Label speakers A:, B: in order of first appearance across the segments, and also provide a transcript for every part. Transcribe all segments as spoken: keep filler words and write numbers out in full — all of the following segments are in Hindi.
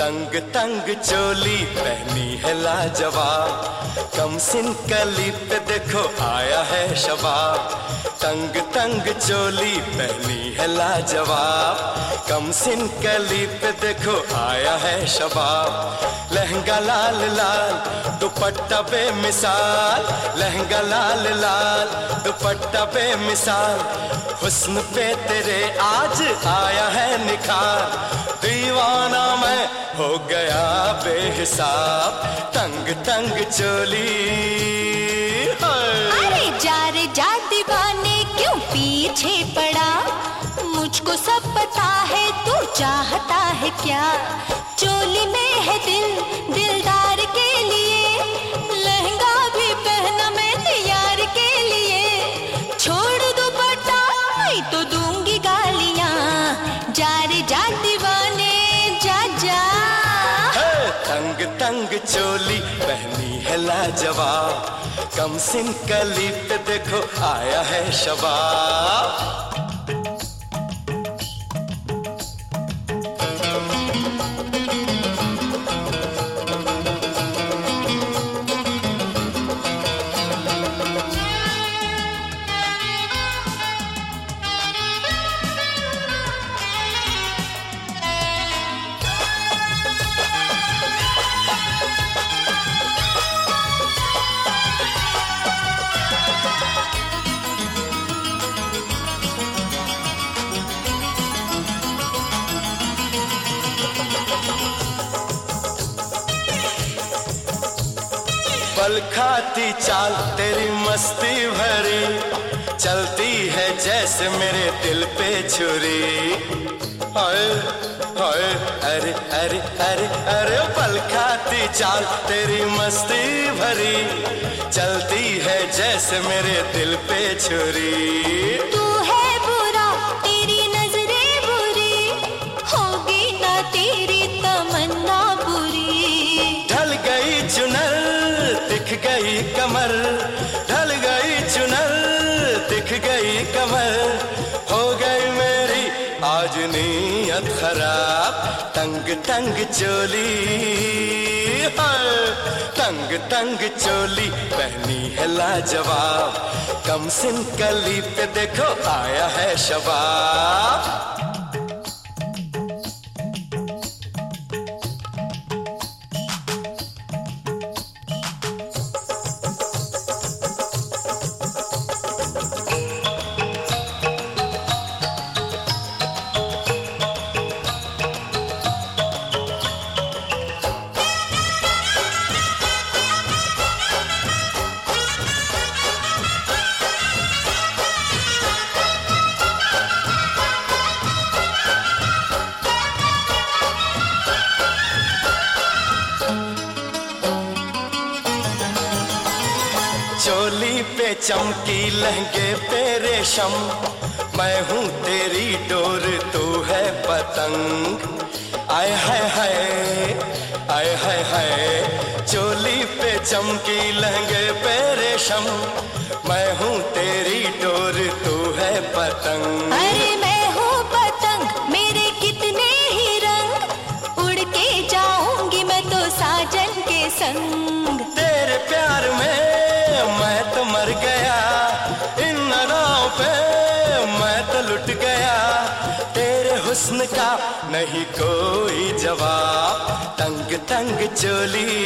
A: तंग तंग चोली पहनी है लाजवाब, कम सिन कली पे देखो आया है शबाब। तंग तंग चोली पहनी है लाजवाब, कम सिन कली पे देखो आया है शबाब। लहंगा लाल लाल दुपट्टा बेमिसाल, लहंगा लाल लाल दुपट्टा बेमिसाल, हुस्न पे तेरे आज आया है निखार। दीवाना मैं हो गया बेहिसाब, तंग तंग चोली।
B: अरे जा रे जा दीवाने क्यों पीछे पड़ा, मुझको सब पता है तू चाहता है क्या। चोली में है दिल दिलदार के लिए, लहंगा भी पहना मैं तैयार के लिए। छोड़ दुपट्टा नहीं तो दूंगी गालियां, जा रे जा दीवाने जा जा।
A: तंग तंग चोली पहनी है लाजवाब, कम सिन कली पे देखो आया है शबाब। पल खाती चाल तेरी मस्ती भरी, चलती है जैसे मेरे दिल पे छुरी। हाय हाय अरे अरे अरे अरे पल खाती चाल तेरी मस्ती भरी, चलती है जैसे मेरे दिल पे छुरी।
B: तू है बुरा तेरी नजरें बुरी, होगी ना तेरी तमन्ना बुरी।
A: ढल गई चुनर दिख गई कमर, ढल गई चुनर दिख गई कमर, हो गई मेरी आज नीयत खराब। तंग तंग चोली तंग तंग चोली पहनी है लाजवाब, कम सिन कली पे देखो आया है शबाब। चोली पे चमकी लहंगे पे रेशम, मैं हूँ तेरी डोर तू है पतंग। आय हाय हाय आय हाय हाय, चोली पे चमकी लहंगे पे रेशम, मैं हूँ तेरी डोर तू है पतंग।
B: अरे मैं हूँ पतंग मेरे कितने ही रंग, उड़ के जाऊंगी मैं तो साजन के संग।
A: तेरे प्यार में मैं तो मर गया, इन नाव पे मैं तो लुट गया, तेरे हुस्न का नहीं कोई जवाब। तंग तंग चोली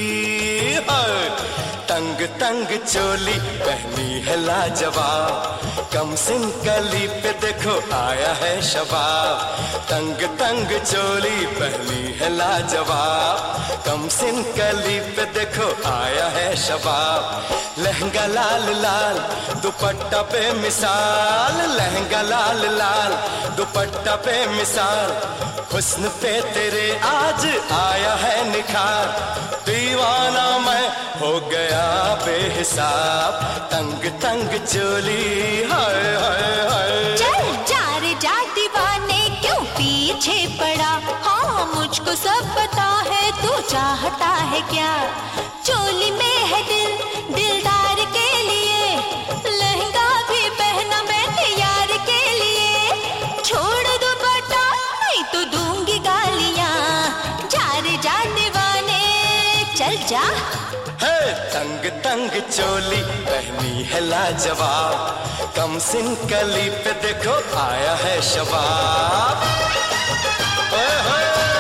A: तंग तंग चोली पहनी है लाजवाब, कम सिन कली पे देखो आया है शबाब। तंग तंग चोली पहनी है लाजवाब, कम सिन कली पे देखो आया है शबाब। लहंगा लाल लाल दुपट्टा पे मिसाल, लहंगा लाल लाल दुपट्टा पे मिसाल, हुस्न पे तेरे आज आया है निखार। दीवाना मैं हो गया बेहिसाब, तंग तंग चोली हाय हाय हाय।
B: चल जा रे जा दीवाने क्यों पीछे पड़ा, हाँ मुझको सब पता है तू चाहता है क्या। चोली में है दिल दिलदार के लिए, लहंगा भी पहना मैं तैयार के लिए। छोड़ दुपट्टा नहीं तो दूंगी गालियां, जा
A: तंग चोली पहनी है लाजवाब, कम सिन कली पे देखो आया है शबाब। ओए होए